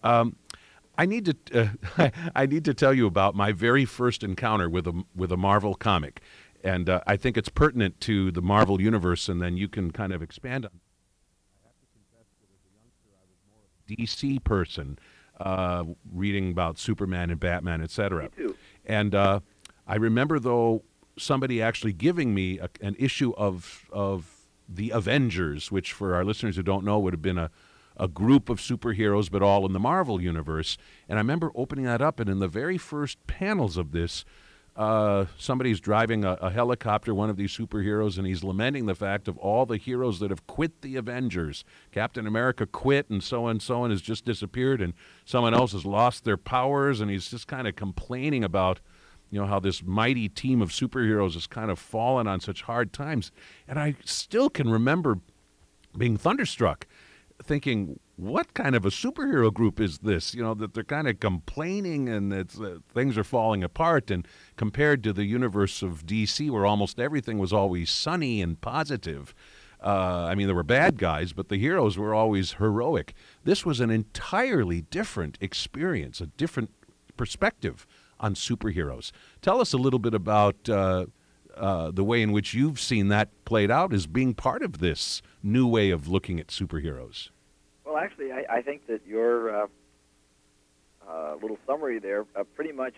Um, I need to I need to tell you about my very first encounter with a Marvel comic, and I think it's pertinent to the Marvel universe, and then you can kind of expand on. DC person, reading about Superman and Batman, Me etc. too. And I remember though somebody actually giving me an issue of the Avengers, which for our listeners who don't know would have been a group of superheroes, but all in the Marvel universe. And I remember opening that up, and in the very first panels of this, somebody's driving a helicopter, one of these superheroes, and he's lamenting the fact of all the heroes that have quit the Avengers. Captain America quit, and so on has just disappeared, and someone else has lost their powers, and he's just kind of complaining about, how this mighty team of superheroes has kind of fallen on such hard times. And I still can remember being thunderstruck, thinking, what kind of a superhero group is this? That they're kind of complaining and it's things are falling apart. And compared to the universe of DC, where almost everything was always sunny and positive, there were bad guys, but the heroes were always heroic. This was an entirely different experience, a different perspective on superheroes. Tell us a little bit about the way in which you've seen that played out as being part of this new way of looking at superheroes. Well, actually, I think that your little summary there pretty much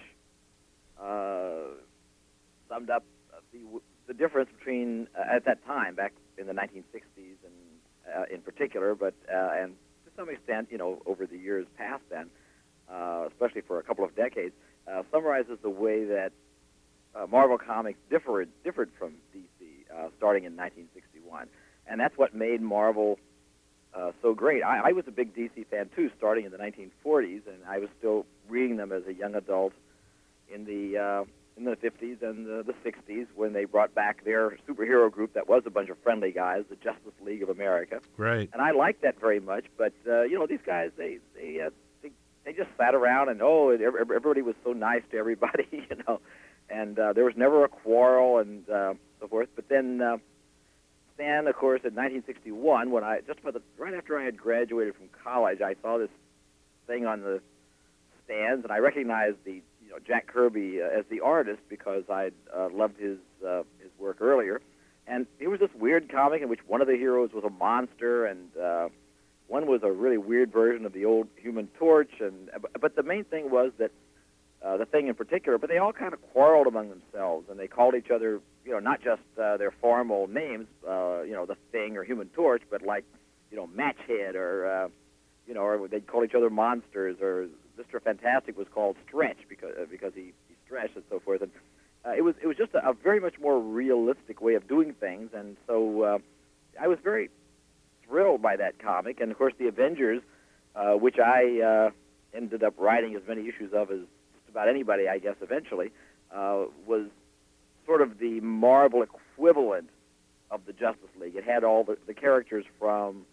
summed up the difference between at that time, back in the 1960s, and in particular, but and to some extent, over the years past then, especially for a couple of decades, summarizes the way that Marvel Comics differed from DC starting in 1961, and that's what made Marvel so great. I was a big DC fan too, starting in the 1940s, and I was still reading them as a young adult in the 50s and the 60s when they brought back their superhero group that was a bunch of friendly guys, the Justice League of America. Right. And I liked that very much. But these guys they just sat around and everybody was so nice to everybody, and there was never a quarrel and so forth. But then Stan, of course, in 1961, when right after I had graduated from college, I saw this thing on the stands, and I recognized the Jack Kirby as the artist because I'd loved his work earlier. And it was this weird comic in which one of the heroes was a monster, and one was a really weird version of the old Human Torch. But the main thing was that the Thing in particular, but they all kind of quarreled among themselves, and they called each other, not just their formal names, the Thing or Human Torch, but like, Matchhead or they'd call each other monsters, or Mr. Fantastic was called Stretch because he stretched and so forth. And it was just a very much more realistic way of doing things, and so I was very thrilled by that comic. And of course, the Avengers, which I ended up writing as many issues of as just about anybody, I guess, eventually, was sort of the Marvel equivalent of the Justice League. It had all the characters from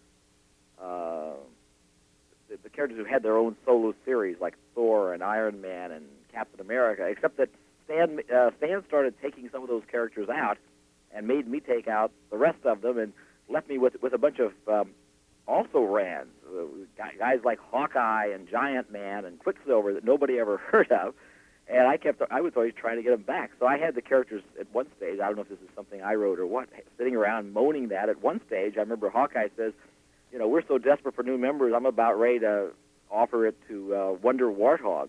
the characters who had their own solo series, like Thor and Iron Man and Captain America, except that Stan started taking some of those characters out and made me take out the rest of them and left me with a bunch of also-rans, guys like Hawkeye and Giant Man and Quicksilver that nobody ever heard of. And I was always trying to get them back. So I had the characters at one stage, I don't know if this is something I wrote or what, sitting around moaning that at one stage. I remember Hawkeye says, we're so desperate for new members, I'm about ready to offer it to Wonder Warthog.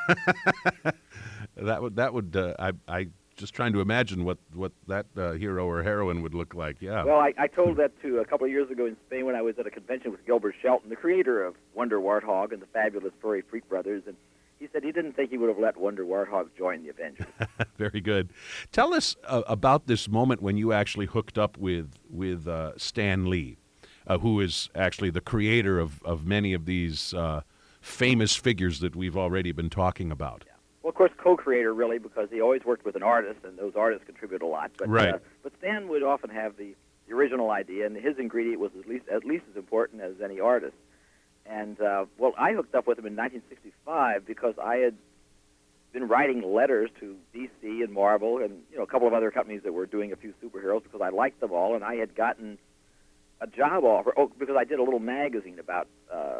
that would I just trying to imagine what that hero or heroine would look like. Yeah. Well, I told that to a couple of years ago in Spain when I was at a convention with Gilbert Shelton, the creator of Wonder Warthog and the fabulous Furry Freak Brothers, and he said he didn't think he would have let Wonder Warthog join the Avengers. Very good. Tell us about this moment when you actually hooked up with Stan Lee, who is actually the creator of many of these famous figures that we've already been talking about. Yeah. Well, of course, co-creator, really, because he always worked with an artist, and those artists contribute a lot. But, right. But Stan would often have the original idea, and his ingredient was at least as important as any artist. And, I hooked up with him in 1965 because I had been writing letters to DC and Marvel and, a couple of other companies that were doing a few superheroes because I liked them all, and I had gotten a job offer, because I did a little magazine about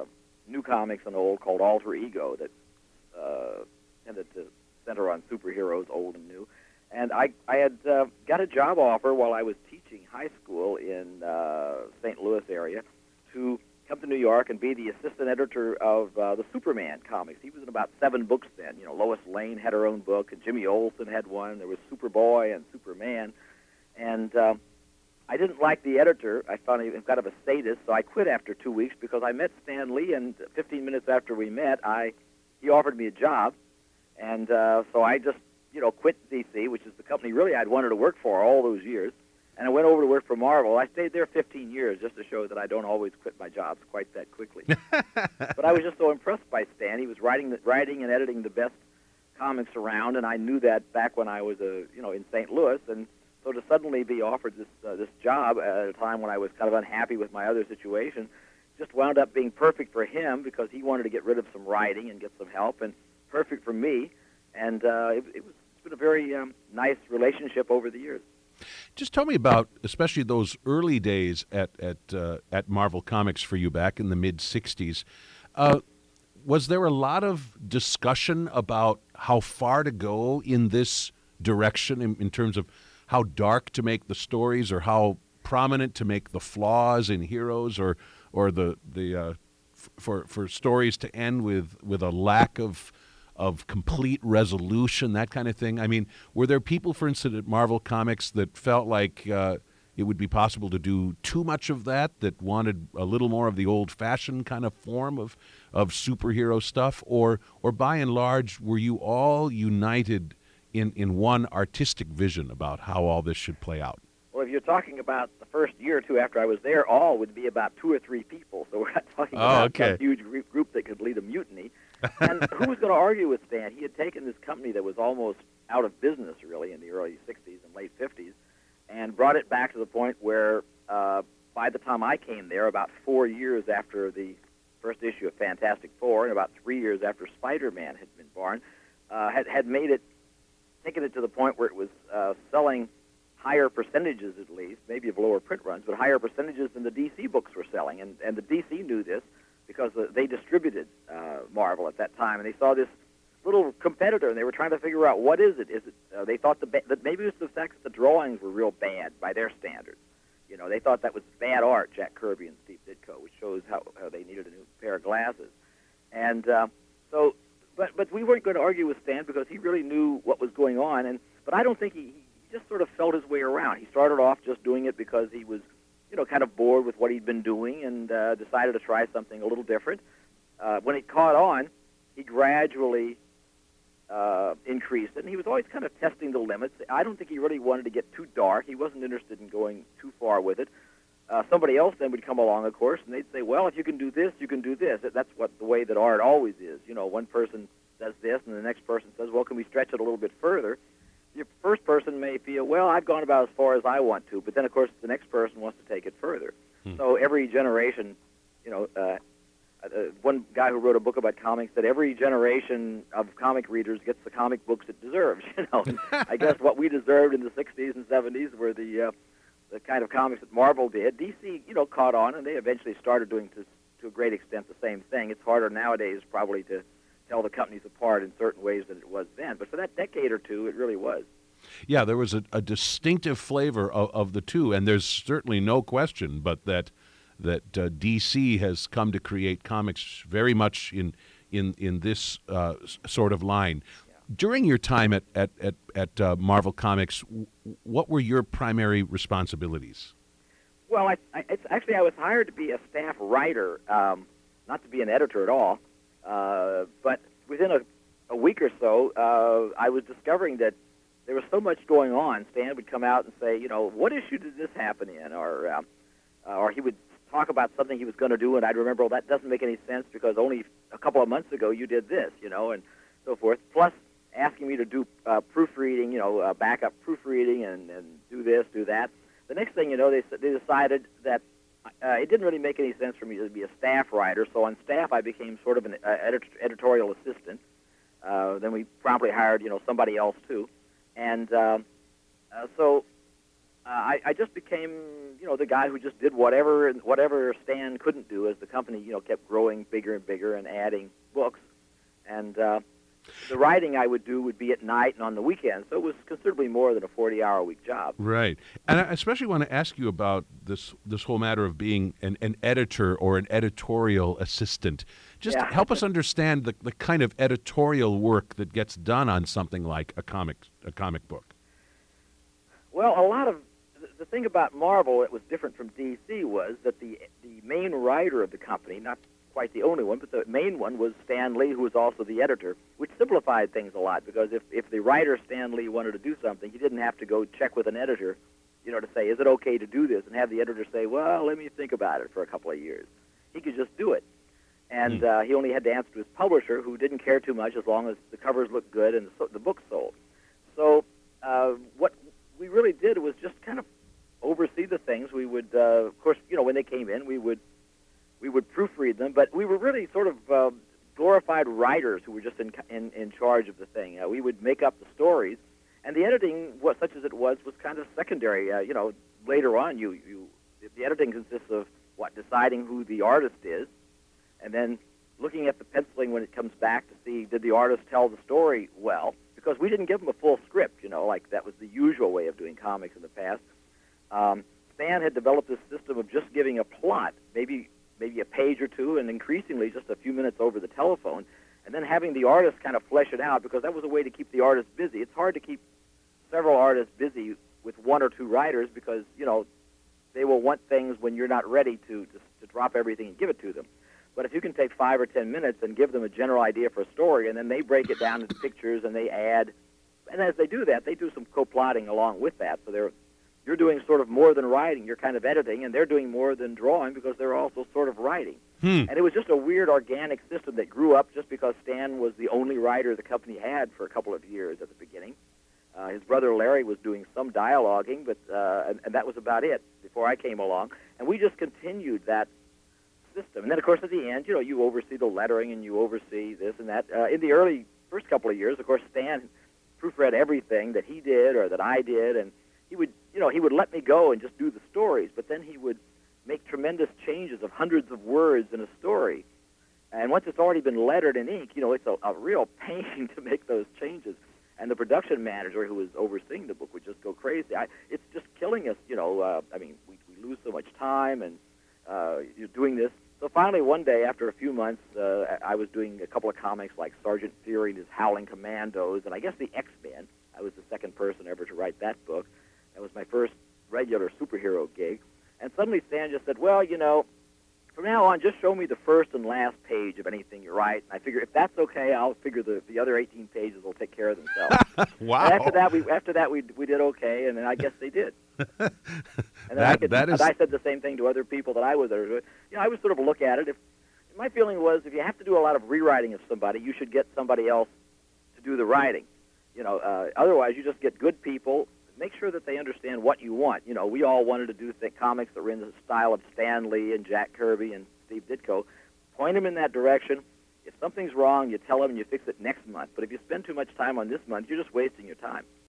new comics and old called Alter Ego that tended to center on superheroes, old and new. And I had got a job offer while I was teaching high school in St. Louis area to come to New York and be the assistant editor of the Superman comics. He was in about 7 books then. You know, Lois Lane had her own book, and Jimmy Olsen had one. There was Superboy and Superman. And I didn't like the editor. I found him kind of a sadist, so I quit after 2 weeks because I met Stan Lee, and 15 minutes after we met, he offered me a job. And so I just, quit DC, which is the company really I'd wanted to work for all those years. And I went over to work for Marvel. I stayed there 15 years just to show that I don't always quit my jobs quite that quickly. But I was just so impressed by Stan. He was writing and editing the best comics around, and I knew that back when I was in St. Louis. And so to suddenly be offered this job at a time when I was kind of unhappy with my other situation just wound up being perfect for him because he wanted to get rid of some writing and get some help, and perfect for me. And it's been a very nice relationship over the years. Just tell me about, especially those early days at Marvel Comics for you back in the mid-'60s. Was there a lot of discussion about how far to go in this direction in terms of how dark to make the stories, or how prominent to make the flaws in heroes, or for stories to end with a lack of complete resolution, that kind of thing? I mean, were there people, for instance, at Marvel Comics that felt like it would be possible to do too much of that wanted a little more of the old-fashioned kind of form of superhero stuff? Or by and large, were you all united in one artistic vision about how all this should play out? Well, if you're talking about the first year or two after I was there, all would be about 2 or 3 people. So we're not talking about a huge group that could lead a mutiny. And who was going to argue with Stan? He had taken this company that was almost out of business, really, in the early 60s and late 50s, and brought it back to the point where by the time I came there, about 4 years after the first issue of Fantastic Four and about 3 years after Spider-Man had been born, had made it, taken it to the point where it was selling higher percentages, at least, maybe of lower print runs, but higher percentages than the DC books were selling. And the DC knew this because they distributed Marvel at that time, and they saw this little competitor, and they were trying to figure out what is it. Is it? They thought that maybe it was the fact that the drawings were real bad by their standards. They thought that was bad art, Jack Kirby and Steve Ditko, which shows how they needed a new pair of glasses. And but we weren't going to argue with Stan because he really knew what was going on. But I don't think he just sort of felt his way around. He started off just doing it because he was, kind of bored with what he'd been doing, and decided to try something a little different. When it caught on, he gradually increased it, and he was always kind of testing the limits. I don't think he really wanted to get too dark. He wasn't interested in going too far with it. Somebody else then would come along, of course, and they'd say, well, if you can do this, you can do this. That's the way that art always is. One person does this, and the next person says, well, can we stretch it a little bit further? Your first person may feel, well, I've gone about as far as I want to, but then, of course, the next person wants to take it further. So every generation, one guy who wrote a book about comics said every generation of comic readers gets the comic books it deserves. And I guess what we deserved in the 60s and 70s were the kind of comics that Marvel did. DC, caught on, and they eventually started doing to a great extent the same thing. It's harder nowadays probably to tell the companies apart in certain ways than it was then. But for that decade or two, it really was. Yeah, there was a distinctive flavor of the two, and there's certainly no question but that DC has come to create comics very much in this sort of line. Yeah. During your time at Marvel Comics, what were your primary responsibilities? Well, I was hired to be a staff writer, not to be an editor at all. But within a week or so, I was discovering that there was so much going on. Stan would come out and say, what issue did this happen in? Or he would talk about something he was going to do, and I'd remember, well, that doesn't make any sense because only a couple of months ago you did this, and so forth. Plus asking me to do proofreading, backup proofreading and do this, do that. The next thing you know, they decided that it didn't really make any sense for me to be a staff writer, so on staff I became sort of an editorial assistant. Then we promptly hired, somebody else too. And so I just became, the guy who just did whatever Stan couldn't do as the company, kept growing bigger and bigger and adding books. And the writing I would do would be at night and on the weekends, so it was considerably more than a 40-hour-a-week job. Right. And I especially want to ask you about this whole matter of being an editor or an editorial assistant. Just Yeah. help us understand the kind of editorial work that gets done on something like a comic book. Well, the thing about Marvel that was different from DC was that the main writer of the company, not quite the only one, but the main one was Stan Lee, who was also the editor, which simplified things a lot because if the writer Stan Lee wanted to do something, he didn't have to go check with an editor, to say, is it okay to do this, and have the editor say, well, let me think about it for a couple of years. He could just do it. And he only had to answer to his publisher, who didn't care too much as long as the covers looked good and the book sold. So what we really did was just kind of oversee the things. We would, of course, when they came in, we would proofread them, but we were really sort of glorified writers who were just in charge of the thing. We would make up the stories, and the editing, such as it was kind of secondary. Later on, the editing consists of deciding who the artist is, and then looking at the penciling when it comes back to see did the artist tell the story well, because we didn't give them a full script, like that was the usual way of doing comics in the past. Stan had developed this system of just giving a plot, maybe a page or two, and increasingly just a few minutes over the telephone, and then having the artist kind of flesh it out, because that was a way to keep the artist busy. It's hard to keep several artists busy with one or two writers because, they will want things when you're not ready to drop everything and give it to them. But if you can take 5 or 10 minutes and give them a general idea for a story, and then they break it down into pictures and they add, and as they do that, they do some co-plotting along with that. So you're doing sort of more than writing. You're kind of editing, and they're doing more than drawing because they're also sort of writing. And it was just a weird organic system that grew up just because Stan was the only writer the company had for a couple of years at the beginning. His brother Larry was doing some dialoguing, but and that was about it before I came along. And we just continued that system. And then, of course, at the end, you oversee the lettering and you oversee this and that. In the first couple of years, of course, Stan proofread everything that he did or that I did, and he would let me go and just do the stories, but then he would make tremendous changes of hundreds of words in a story. And once it's already been lettered in ink, it's a real pain to make those changes. And the production manager who was overseeing the book would just go crazy. It's just killing us, we lose so much time, and you're doing this. So finally, one day, after a few months, I was doing a couple of comics like Sergeant Fury and his Howling Commandos, and I guess the X-Men. I was the second person ever to write that book. That was my first regular superhero gig. And suddenly Stan just said, well, from now on, just show me the first and last page of anything you write. And I figure if that's okay, I'll figure the other 18 pages will take care of themselves. Wow. And after that, we did okay, and then I guess they did. And then I said the same thing to other people that I was there with. I would sort of look at it. My feeling was if you have to do a lot of rewriting of somebody, you should get somebody else to do the writing. Otherwise, you just get good people. Make sure that they understand what you want. We all wanted to do comics that were in the style of Stan Lee and Jack Kirby and Steve Ditko. Point them in that direction. If something's wrong, you tell them and you fix it next month. But if you spend too much time on this month, you're just wasting your time.